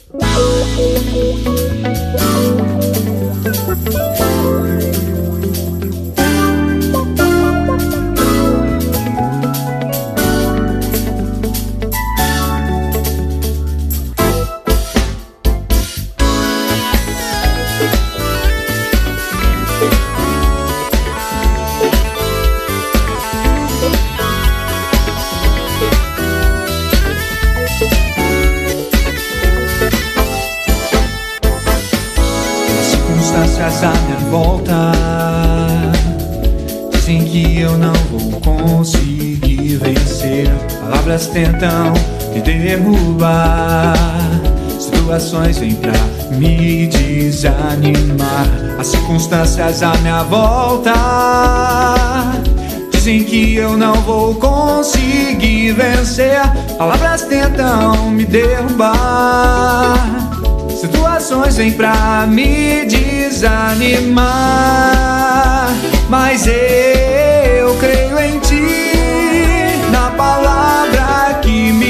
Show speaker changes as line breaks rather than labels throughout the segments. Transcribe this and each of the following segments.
À minha volta dizem que eu não vou conseguir vencer. Palavras tentam me derrubar, situações vêm pra me desanimar. As circunstâncias à minha volta dizem que eu não vou conseguir vencer. Palavras tentam me derrubar, situações vêm pra me desanimar. Mas eu creio em ti, na palavra que me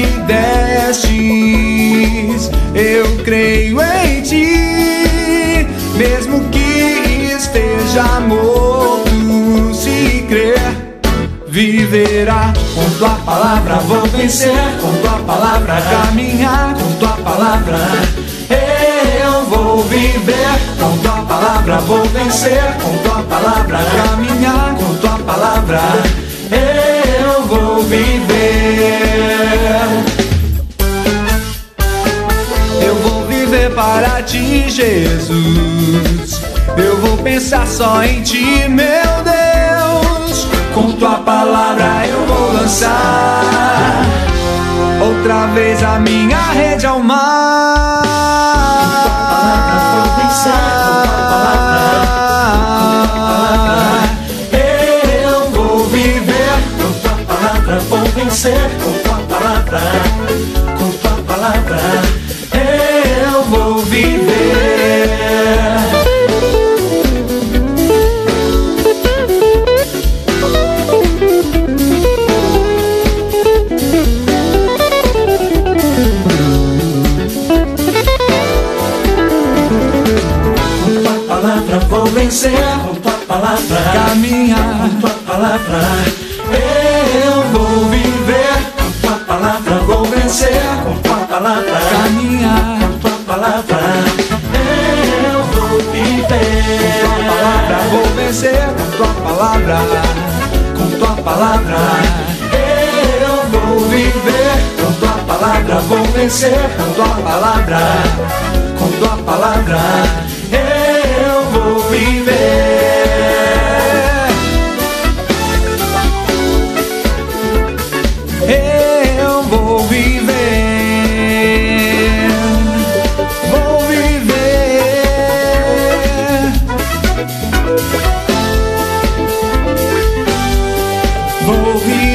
destes. Eu creio em ti, mesmo que esteja morto. Se crer, viverá. Com tua palavra vou vencer, com tua palavra caminhar, com tua palavra eu vou viver. Com tua palavra vou vencer, com tua palavra caminhar, com tua palavra eu vou viver. Eu vou viver para ti, Jesus. Eu vou pensar só em ti, meu Deus. Com tua palavra eu vou lançar outra vez a minha rede ao mar. Eu vou viver, com tua palavra vou vencer, com tua palavra, com tua palavra eu vou viver. Vou vencer, com tua palavra caminhar, com tua palavra eu vou viver. Com tua palavra vou vencer, com tua palavra caminhar, com tua palavra eu vou viver. Com tua palavra vou vencer, com tua palavra, com tua palavra eu vou viver. Com tua palavra vou vencer, com tua palavra, com tua palavra eu vou viver. Eu vou viver. Vou viver. Vou viver.